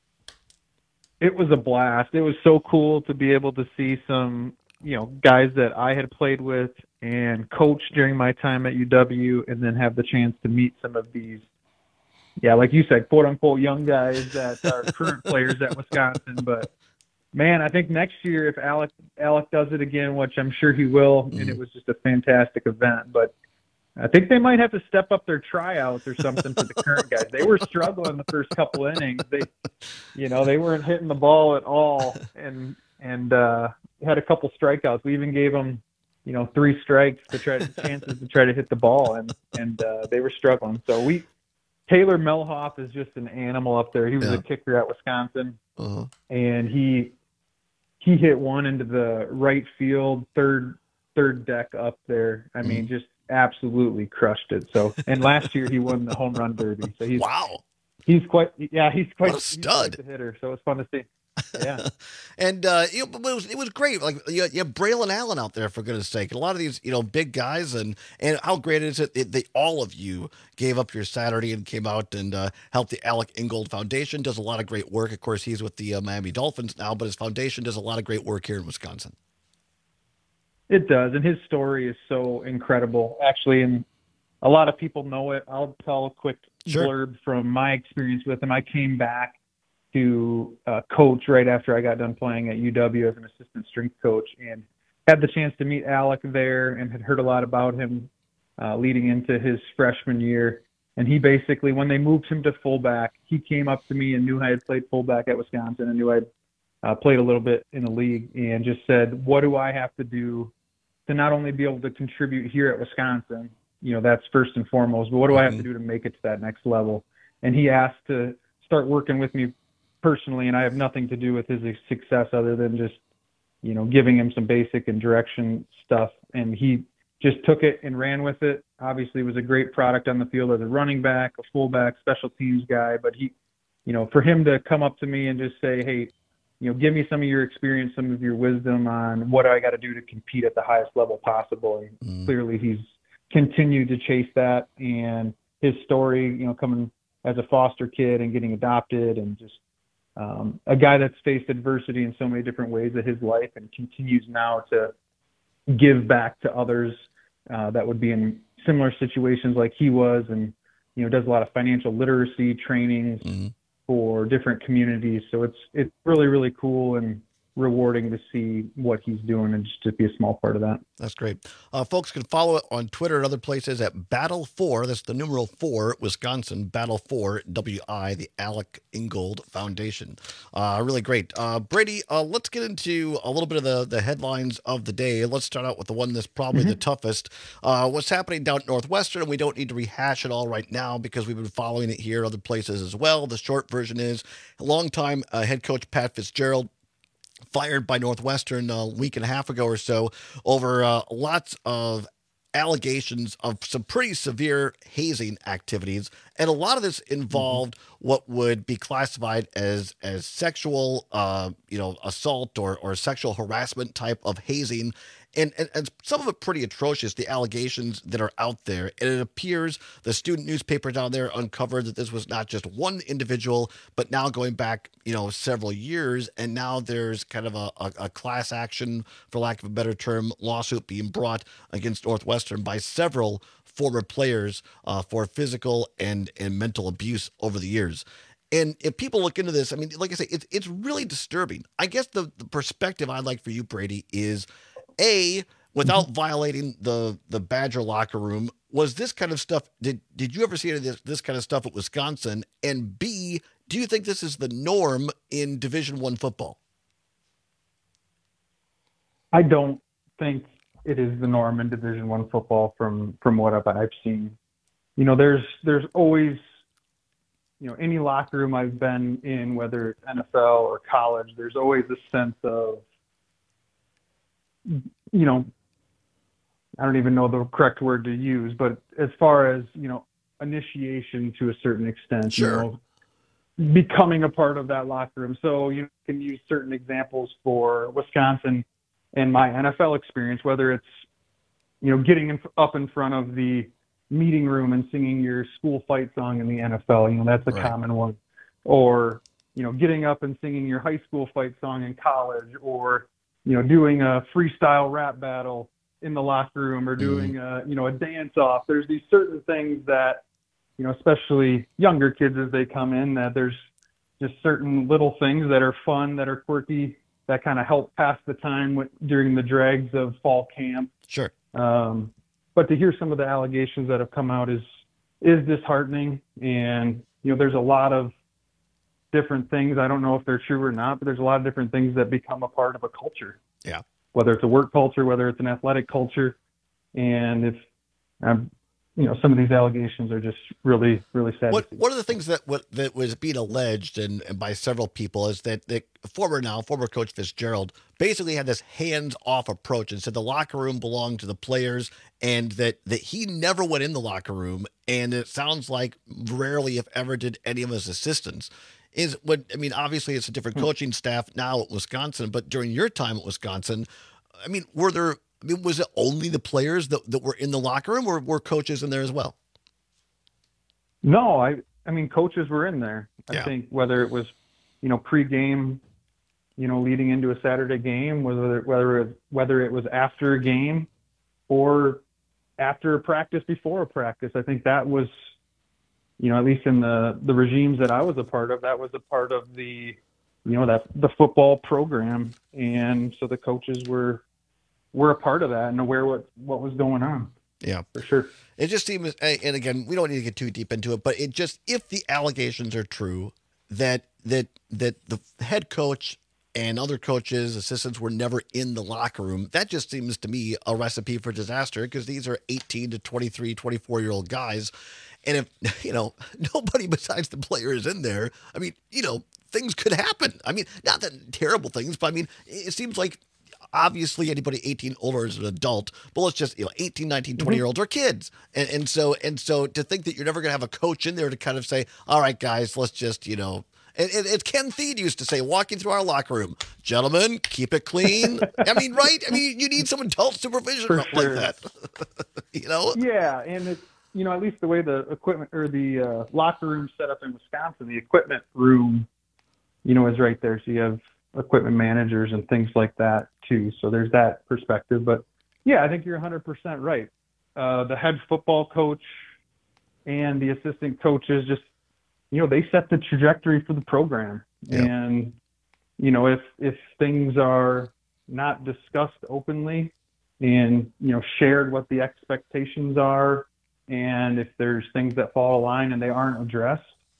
It was a blast. It was so cool to be able to see some, guys that I had played with and coached during my time at UW, and then have the chance to meet some of these, like you said, quote-unquote young guys that are current players at Wisconsin. But, man, I think next year if Alec does it again, which I'm sure he will, and it was just a fantastic event, but I think they might have to step up their tryouts or something for the current guys. They were struggling the first couple innings. They weren't hitting the ball at all and had a couple strikeouts. We even gave them, 3 strikes to try to hit the ball, and they were struggling. So Taylor Melhoff is just an animal up there. He was a kicker at Wisconsin, and he hit one into the right field, third deck up there. I mean, just absolutely crushed it. So, and last year he won the home run derby. So he's quite what a stud. He's quite the hitter. So it's fun to see. Yeah. And it was great. Like you have Braylon Allen out there, for goodness sake. A lot of these, big guys, and how great is it that all of you gave up your Saturday and came out and helped the Alec Ingold Foundation. Does a lot of great work. Of course, he's with the Miami Dolphins now, but his foundation does a lot of great work here in Wisconsin. It does, and his story is so incredible, actually, and a lot of people know it. I'll tell a quick blurb from my experience with him. I came back to coach right after I got done playing at UW as an assistant strength coach, and had the chance to meet Alec there and had heard a lot about him leading into his freshman year. And he basically, when they moved him to fullback, he came up to me and knew I had played fullback at Wisconsin and knew I'd played a little bit in the league, and just said, what do I have to do to not only be able to contribute here at Wisconsin, that's first and foremost, but what do I have to do to make it to that next level? And he asked to start working with me personally, and I have nothing to do with his success other than just, giving him some basic and direction stuff. And he just took it and ran with it. Obviously was a great product on the field as a running back, a fullback, special teams guy. But he, for him to come up to me and just say, hey, give me some of your experience, some of your wisdom on what I got to do to compete at the highest level possible. And clearly he's continued to chase that. And his story, coming as a foster kid and getting adopted, and just a guy that's faced adversity in so many different ways of his life and continues now to give back to others that would be in similar situations like he was, and does a lot of financial literacy trainings for different communities. So it's really, really cool and rewarding to see what he's doing and just to be a small part of that. That's great. Folks can follow it on Twitter and other places at Battle4. That's the numeral 4, Wisconsin, Battle4, WI, the Alec Ingold Foundation. Really great. Brady, let's get into a little bit of the headlines of the day. Let's start out with the one that's probably the toughest. What's happening down at Northwestern, and we don't need to rehash it all right now because we've been following it here other places as well. The short version is longtime head coach Pat Fitzgerald fired by Northwestern a week and a half ago or so over lots of allegations of some pretty severe hazing activities. And a lot of this involved what would be classified as sexual, assault or sexual harassment type of hazing. And some of it pretty atrocious, the allegations that are out there. And it appears the student newspaper down there uncovered that this was not just one individual, but now going back, several years. And now there's kind of a class action, for lack of a better term, lawsuit being brought against Northwestern by several former players for physical and mental abuse over the years. And if people look into this, I mean, like I say, it's really disturbing. I guess the perspective I'd like for you, Brady, is without violating the Badger locker room, was this kind of stuff, did you ever see any of this kind of stuff at Wisconsin? And B, do you think this is the norm in Division I football? I don't think it is the norm in Division I football from what I've seen. There's always, any locker room I've been in, whether it's NFL or college, there's always a sense of, I don't even know the correct word to use, but as far as, initiation to a certain extent, sure. Becoming a part of that locker room. So you can use certain examples for Wisconsin and my NFL experience, whether it's, getting up in front of the meeting room and singing your school fight song in the NFL, that's a common one. Or, getting up and singing your high school fight song in college, or, doing a freestyle rap battle in the locker room, or doing a dance off. There's these certain things that, especially younger kids as they come in, that there's just certain little things that are fun, that are quirky, that kind of help pass the time during the dregs of fall camp. Sure. But to hear some of the allegations that have come out is disheartening. And, there's a lot of different things. I don't know if they're true or not, but there's a lot of different things that become a part of a culture. Yeah. Whether it's a work culture, whether it's an athletic culture. And if, some of these allegations are just really, really sad. One of the things that was being alleged and by several people is that the former coach Fitzgerald basically had this hands-off approach and said the locker room belonged to the players, and that he never went in the locker room. And it sounds like rarely, if ever, did any of his assistants. Obviously it's a different coaching staff now at Wisconsin, but during your time at Wisconsin, was it only the players that were in the locker room, or were coaches in there as well? No, coaches were in there. I think whether it was, pre-game, leading into a Saturday game, whether it was after a game or after a practice, before a practice, I think that was, at least in the regimes that I was a part of, that was a part of the, the football program. And so the coaches were a part of that and aware what was going on. Yeah, for sure. It just seems, and again, we don't need to get too deep into it, but it just, if the allegations are true that the head coach and other coaches, assistants were never in the locker room, that just seems to me a recipe for disaster, because these are 18 to 23, 24-year-old guys. And if, nobody besides the player is in there, I mean, things could happen. I mean, not that terrible things, but I mean, it seems like obviously anybody 18 older is an adult, but let's just, 18, 19, 20-year-olds are kids. And so to think that you're never going to have a coach in there to kind of say, all right, guys, let's just, it's Ken Thiede used to say, walking through our locker room, gentlemen, keep it clean. I mean, right? I mean, you need some adult supervision like that. Yeah, and it's, at least the way the equipment or the locker room set up in Wisconsin, the equipment room, is right there. So you have equipment managers and things like that too. So there's that perspective. But yeah, I think you're 100% right. The head football coach and the assistant coaches just, they set the trajectory for the program. Yeah. And, if things are not discussed openly and, shared what the expectations are, and if there's things that fall a line and they aren't addressed,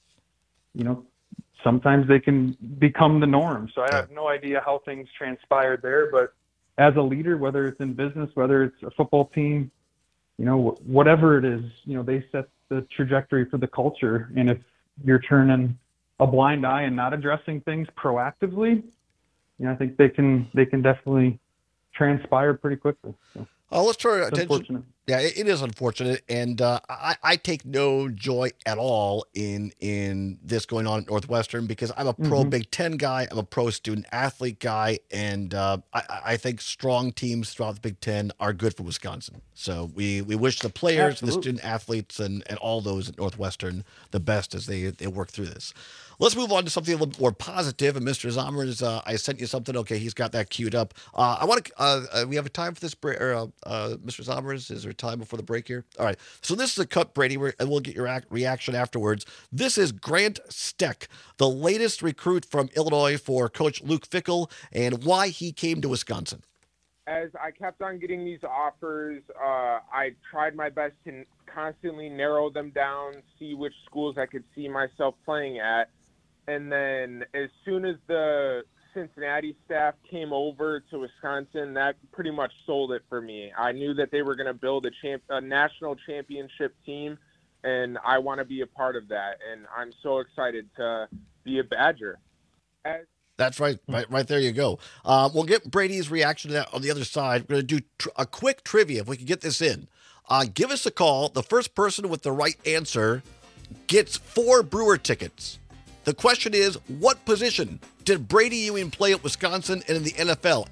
sometimes they can become the norm. So I have no idea how things transpired there, but as a leader, whether it's in business, whether it's a football team, whatever it is, they set the trajectory for the culture. And if you're turning a blind eye and not addressing things proactively, I think they can definitely transpire pretty quickly. So. Let's turn our attention. Yeah, it is unfortunate, and I take no joy at all in this going on at Northwestern, because I'm a pro Big Ten guy, I'm a pro student athlete guy, and I think strong teams throughout the Big Ten are good for Wisconsin. So we wish the players, and the student athletes, and all those at Northwestern the best as they work through this. Let's move on to something a little bit more positive. And Mr. Zommers, I sent you something. Okay, he's got that queued up. I want to. We have a time for this, Mr. Zommers. Is there time before the break here? All right. So this is a cut, Brady, and we'll get your reaction afterwards. This is Grant Steck, the latest recruit from Illinois for Coach Luke Fickell, and why he came to Wisconsin. As I kept on getting these offers, I tried my best to constantly narrow them down, see which schools I could see myself playing at. And then as soon as the Cincinnati staff came over to Wisconsin, that pretty much sold it for me. I knew that they were going to build a national championship team, and I want to be a part of that. And I'm so excited to be a Badger. That's right. Right there you go. We'll get Brady's reaction to that on the other side. We're going to do a quick trivia if we can get this in. Give us a call. The first person with the right answer gets 4 Brewer tickets. The question is, what position did Brady Ewing play at Wisconsin and in the NFL?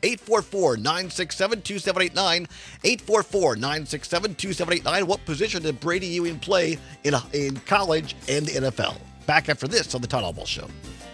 844-967-2789. 844-967-2789. What position did Brady Ewing play in college and the NFL? Back after this on the Todd Albaugh Show.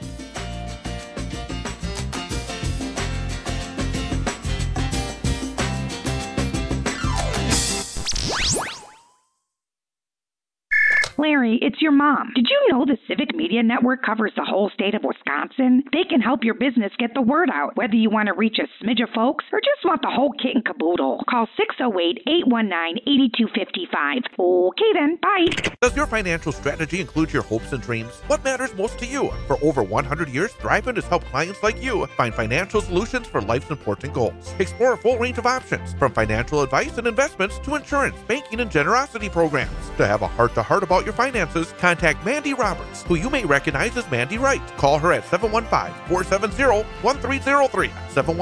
Larry, it's your mom. Did you know the Civic Media Network covers the whole state of Wisconsin? They can help your business get the word out, whether you want to reach a smidge of folks or just want the whole kit and caboodle. Call 608-819-8255. Okay then, bye. Does your financial strategy include your hopes and dreams? What matters most to you? For over 100 years, Thriven has helped clients like you find financial solutions for life's important goals. Explore a full range of options, from financial advice and investments to insurance, banking, and generosity programs. To have a heart-to-heart about your finances, contact Mandy Roberts, who you may recognize as Mandy Wright. Call her at 715-470-1303.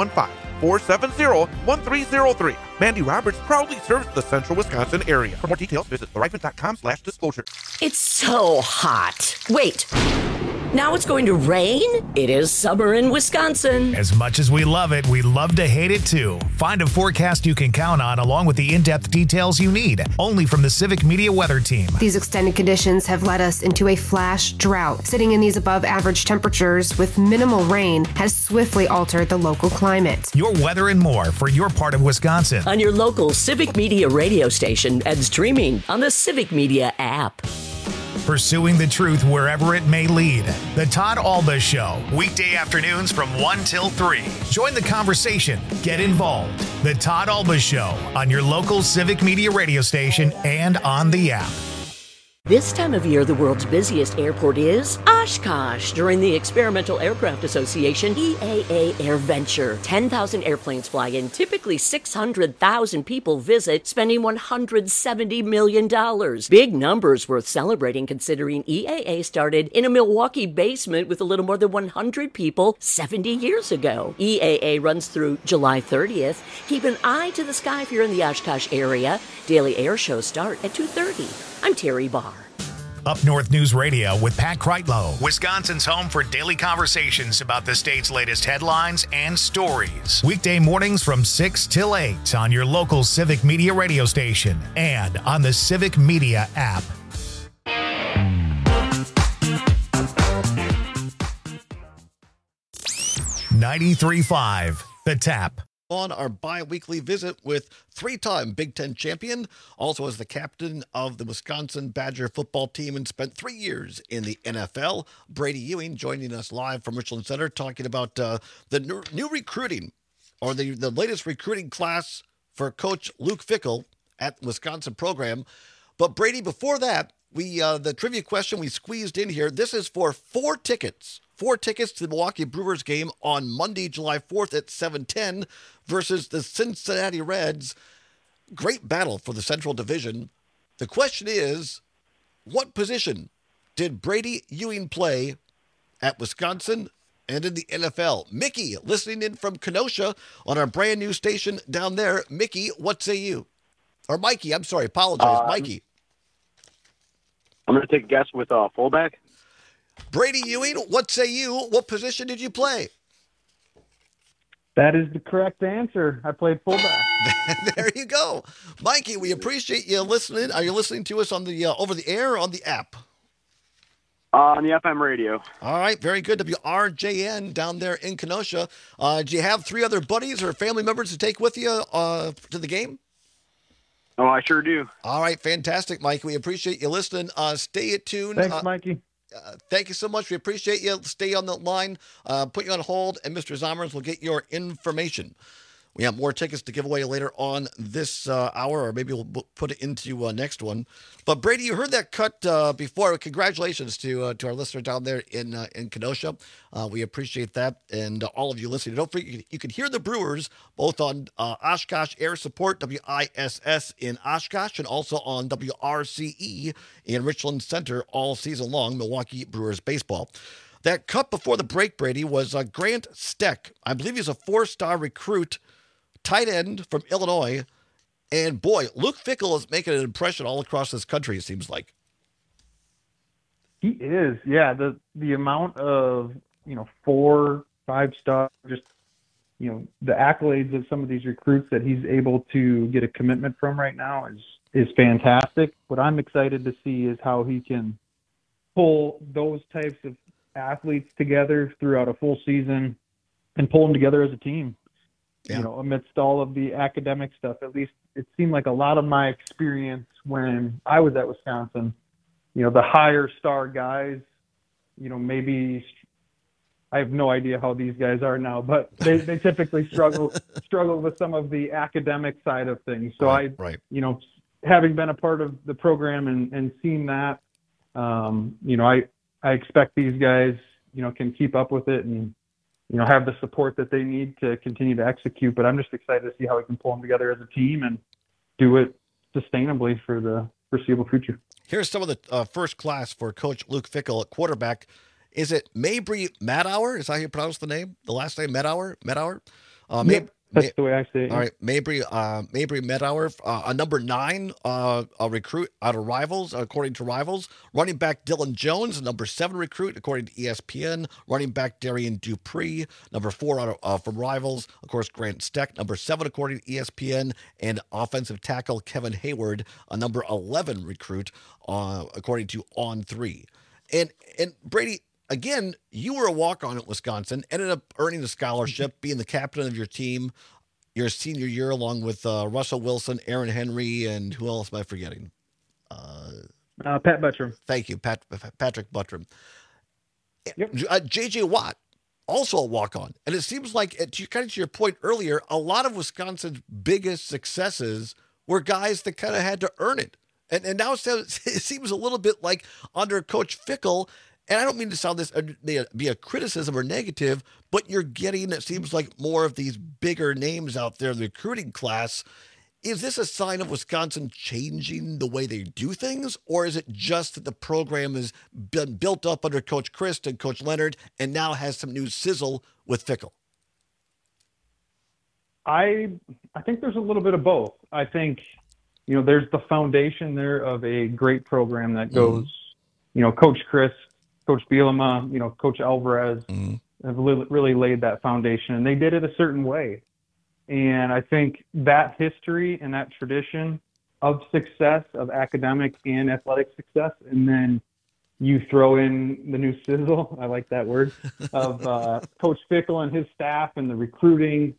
715-470-1303. Mandy Roberts proudly serves the central Wisconsin area. For more details, visit thriven.com/disclosure. It's so hot. Wait. Now it's going to rain? It is summer in Wisconsin. As much as we love it, we love to hate it too. Find a forecast you can count on along with the in-depth details you need, only from the Civic Media Weather Team. These extended conditions have led us into a flash drought. Sitting in these above average temperatures with minimal rain has swiftly altered the local climate. Your weather and more for your part of Wisconsin. On your local Civic Media radio station and streaming on the Civic Media app. pursuing the truth wherever it may lead. The Todd Alba Show, weekday afternoons from 1 till 3. Join the conversation. Get involved. The Todd Alba Show on your local Civic Media radio station and on the app. This time of year, the world's busiest airport is Oshkosh. During the Experimental Aircraft Association EAA AirVenture, 10,000 airplanes fly in. Typically 600,000 people visit, spending $170 million. Big numbers worth celebrating considering EAA started in a Milwaukee basement with a little more than 100 people 70 years ago. EAA runs through July 30th. Keep an eye to the sky if you're in the Oshkosh area. Daily air shows start at 2:30. I'm Terry Barr. Up North News Radio with Pat Kreitlow, Wisconsin's home for daily conversations about the state's latest headlines and stories. Weekday mornings from 6 till 8 on your local Civic Media radio station and on the Civic Media app. $93.5 The Tap. On our bi-weekly visit with three-time Big Ten champion, also as the captain of the Wisconsin Badger football team and spent 3 years in the NFL, Brady Ewing joining us live from Richland Center talking about the new recruiting, or the latest recruiting class for Coach Luke Fickell at the Wisconsin program. But Brady, before that, the trivia question we squeezed in here, this is for 4 tickets. 4 tickets to the Milwaukee Brewers game on Monday, July 4th at 7:10 versus the Cincinnati Reds. Great battle for the Central Division. The question is, what position did Brady Ewing play at Wisconsin and in the NFL? Mickey, listening in from Kenosha on our brand new station down there. Mickey, what say you? Or Mikey, I'm sorry, apologize. Mikey. I'm going to take a guess with fullback. Brady Ewing, what say you? What position did you play? That is the correct answer. I played fullback. There you go. Mikey, we appreciate you listening. Are you listening to us on the over the air or on the app? On the FM radio. All right, very good. WRJN down there in Kenosha. Do you have 3 other buddies or family members to take with you to the game? Oh, I sure do. All right, fantastic, Mike. We appreciate you listening. Stay tuned. Thanks, Mikey. Thank you so much. We appreciate you. Stay on the line. Put you on hold, and Mr. Zommers will get your information. We have more tickets to give away later on this hour, or maybe we'll put it into next one. But Brady, you heard that cut before. Congratulations to our listener down there in Kenosha. We appreciate that, and all of you listening. Don't forget, you can hear the Brewers both on Oshkosh Air Support, WISS in Oshkosh, and also on WRCE in Richland Center all season long, Milwaukee Brewers baseball. That cut before the break, Brady, was Grant Steck. I believe he's a 4-star recruit, tight end from Illinois. And boy, Luke Fickell is making an impression all across this country, it seems like. He is, yeah. The amount of, 4, 5-star, just, the accolades of some of these recruits that he's able to get a commitment from right now is fantastic. What I'm excited to see is how he can pull those types of athletes together throughout a full season and pull them together as a team. Yeah. Amidst all of the academic stuff, at least it seemed like a lot of my experience when I was at Wisconsin, the higher star guys, maybe I have no idea how these guys are now, but they typically struggle with some of the academic side of things. So right. Having been a part of the program and seeing that, I expect these guys, can keep up with it and, have the support that they need to continue to execute. But I'm just excited to see how we can pull them together as a team and do it sustainably for the foreseeable future. Here's some of the first class for Coach Luke Fickell at quarterback. Is it Mabry Madauer? Is that how you pronounce the name? The last name, Madauer? That's the way I say it. All right, Mabry Madauer, a number 9, a recruit out of Rivals, according to Rivals. Running back Dylan Jones, a number 7 recruit, according to ESPN. Running back Darian Dupree, number 4 from Rivals. Of course, Grant Steck, number 7, according to ESPN. And offensive tackle Kevin Hayward, a number 11 recruit, according to On3. And Brady, again, you were a walk-on at Wisconsin, ended up earning a scholarship, being the captain of your team your senior year, along with Russell Wilson, Aaron Henry, and who else am I forgetting? Pat Buttram. Thank you, Patrick Buttram. Yep. J.J. Watt, also a walk-on. And it seems like, kind of to your point earlier, a lot of Wisconsin's biggest successes were guys that kind of had to earn it. And now it seems a little bit like under Coach Fickell, and I don't mean to sound this be a criticism or negative, but you're getting, it seems like, more of these bigger names out there in the recruiting class. Is this a sign of Wisconsin changing the way they do things, or is it just that the program has been built up under Coach Christ and Coach Leonard and now has some new sizzle with Fickell? I think there's a little bit of both. I think, there's the foundation there of a great program that goes, Coach Christ, Coach Bielema, Coach Alvarez have really laid that foundation, and they did it a certain way. And I think that history and that tradition of success, of academic and athletic success, and then you throw in the new sizzle, I like that word, of Coach Fickell and his staff and the recruiting,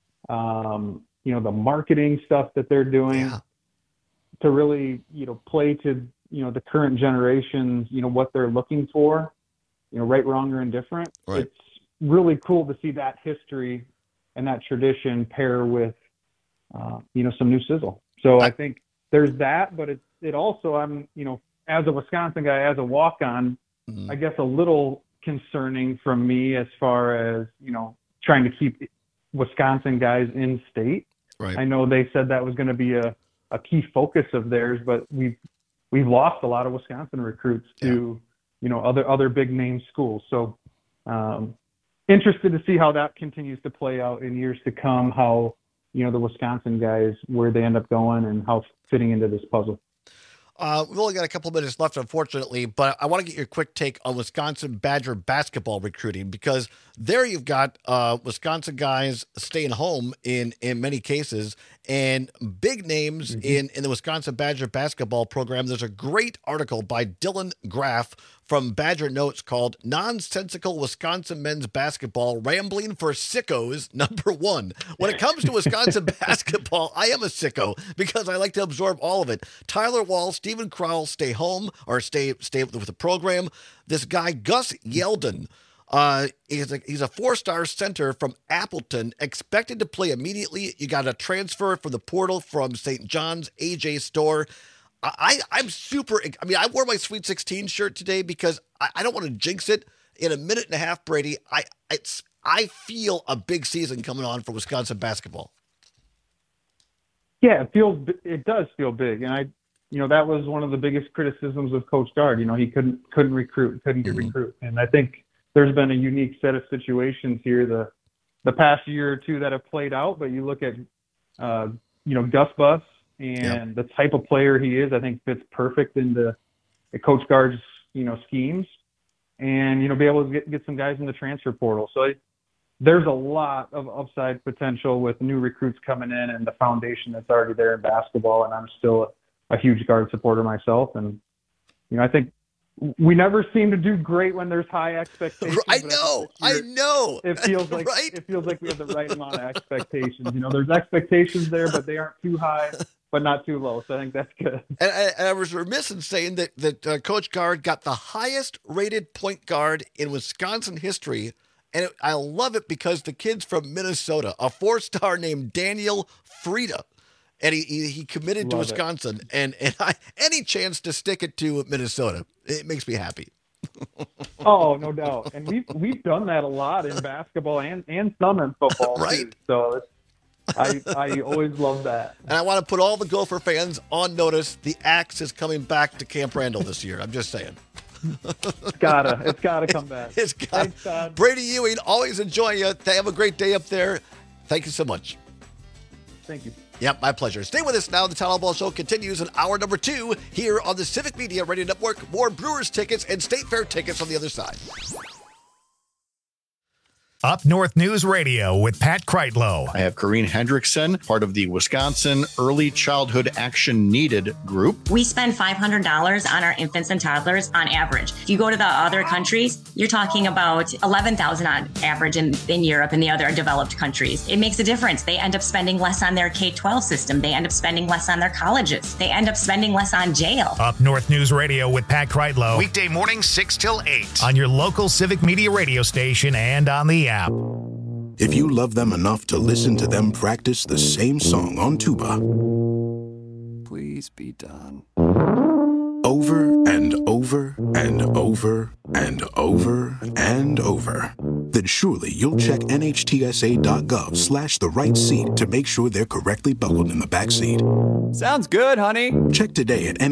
the marketing stuff that they're doing to really, play to, the current generations, what they're looking for, right, wrong, or indifferent. Right. It's really cool to see that history and that tradition pair with, some new sizzle. So I think there's that, but it also, I'm, as a Wisconsin guy, as a walk-on, I guess a little concerning from me as far as, trying to keep Wisconsin guys in state. Right. I know they said that was going to be a key focus of theirs, but we've lost a lot of Wisconsin recruits to, other big name schools. So, interested to see how that continues to play out in years to come, how, the Wisconsin guys, where they end up going and how fitting into this puzzle. We've only got a couple minutes left, unfortunately, but I want to get your quick take on Wisconsin Badger basketball recruiting, because there you've got Wisconsin guys staying home in many cases, and big names in the Wisconsin Badger basketball program. There's a great article by Dylan Graff from Badger Notes called "Nonsensical Wisconsin Men's Basketball Rambling for Sickos #1." When it comes to Wisconsin basketball, I am a sicko because I like to absorb all of it. Tyler Wall, Stephen Crowell stay home or stay with the program. This guy, Gus Yeldon, he's a 4-star center from Appleton, expected to play immediately. You got a transfer from the portal from St. John's, AJ Storr. I'm super. I mean, I wore my Sweet 16 shirt today because I don't want to jinx it. In a minute and a half, Brady, I feel a big season coming on for Wisconsin basketball. Yeah, it does feel big, and that was one of the biggest criticisms of Coach Gard. He couldn't recruit, couldn't get recruit, and I think there's been a unique set of situations here the past year or two that have played out. But you look at Gus Bus. And the type of player he is, I think, fits perfect into Coach Gard's, schemes, and, be able to get some guys in the transfer portal. So there's a lot of upside potential with new recruits coming in and the foundation that's already there in basketball. And I'm still a huge Gard supporter myself. And, I think we never seem to do great when there's high expectations. I know. It feels like It feels like we have the right amount of expectations. There's expectations there, but they aren't too high, but not too low. So I think that's good. And I was remiss in saying that Coach Gard got the highest rated point guard in Wisconsin history. And I love it because the kid's from Minnesota, a 4-star named Daniel Frieda. And he committed to Wisconsin, and any chance to stick it to Minnesota, it makes me happy. Oh, no doubt. And we've done that a lot in basketball and some in football, right? Too. So I always love that. And I want to put all the Gopher fans on notice. The Axe is coming back to Camp Randall this year. I'm just saying. It's gotta come back. Thanks, Todd. Brady Ewing, always enjoy you. Have a great day up there. Thank you so much. Thank you. Yep, my pleasure. Stay with us now. The Town Hall Ball Show continues in hour number 2 here on the Civic Media Radio Network. More Brewers tickets and State Fair tickets on the other side. Up North News Radio with Pat Kreitlow. I have Corrine Hendrickson, part of the Wisconsin Early Childhood Action Needed group. We spend $500 on our infants and toddlers on average. If you go to the other countries, you're talking about $11,000 on average in Europe and the other developed countries. It makes a difference. They end up spending less on their K-12 system. They end up spending less on their colleges. They end up spending less on jail. Up North News Radio with Pat Kreitlow. Weekday morning 6 till 8 on your local Civic Media radio station and on the app. If you love them enough to listen to them practice the same song on tuba, please be done. Over and over and over and over and over, then surely you'll check NHTSA.gov/the right seat to make sure they're correctly buckled in the back seat. Sounds good, honey. Check today at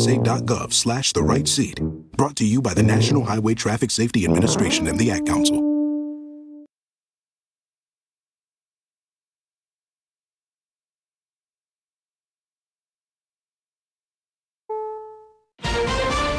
NHTSA.gov/the right seat. Brought to you by the National Highway Traffic Safety Administration and the Ad Council.